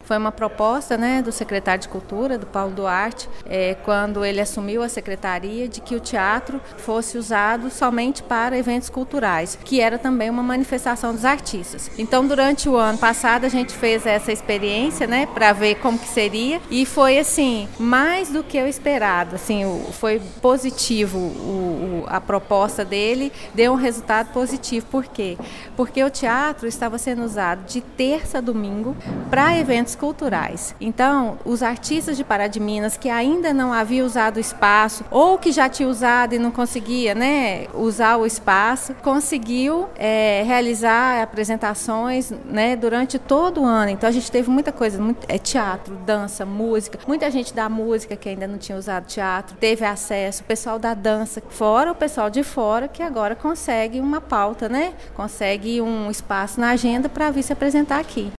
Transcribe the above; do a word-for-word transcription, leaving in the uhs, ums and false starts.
Foi uma proposta, né, do secretário de Cultura, do Paulo Duarte, é, quando ele assumiu a secretaria, de que o teatro fosse usado somente para eventos culturais, que era também uma manifestação dos artistas. Então, durante o ano passado, a gente fez essa experiência, né, para ver como que seria, e foi, assim, mais do que eu esperado, assim, foi positivo o, o, a proposta dele, deu um resultado positivo. Por quê? Porque o teatro estava sendo usado de terça a domingo para eventos culturais. Então, os artistas de Pará de Minas que ainda não haviam usado o espaço, ou que já tinha usado e não conseguia, né, usar o espaço, conseguiu é, realizar apresentações, né, durante todo o ano. Então, a gente teve muita coisa, muito, é, teatro, dança, música, muita gente da música que ainda não tinha usado teatro, teve acesso, o pessoal da dança, fora o pessoal de fora que agora consegue uma pauta, né, consegue um espaço na agenda para vir se apresentar aqui.